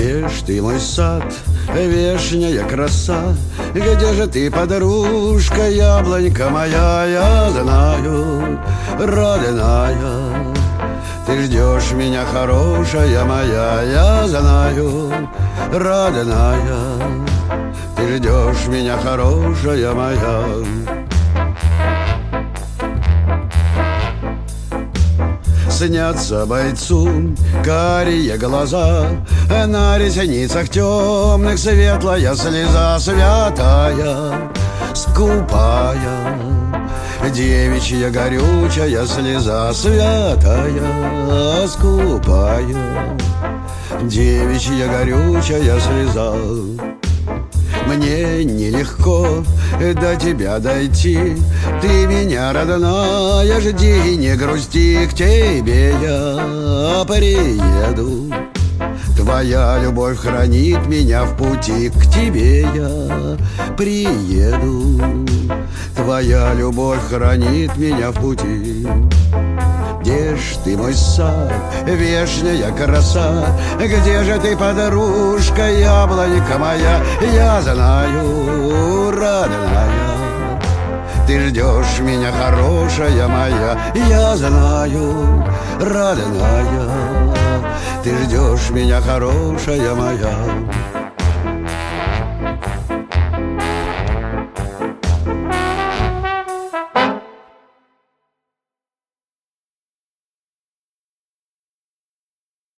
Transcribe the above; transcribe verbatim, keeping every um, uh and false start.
Где ж ты, мой сад, вешняя краса? Где же ты, подружка, яблонька моя? Я знаю, родная, ты ждешь меня, хорошая моя. Я знаю, родная, ты ждешь меня, хорошая моя. Снятся бойцу карие глаза, на ресницах темных светлая слеза. Святая, скупая, девичья горючая слеза. Святая, скупая, девичья горючая слеза. Мне нелегко до тебя дойти, ты меня, родная, жди, не грусти. К тебе я приеду, твоя любовь хранит меня в пути. К тебе я приеду, твоя любовь хранит меня в пути. Где ж ты, мой сад, вешняя краса? Где же ты, подружка, яблонька моя? Я знаю, родная, ты ждешь меня, хорошая моя. Я знаю, родная, ты ждешь меня, хорошая моя.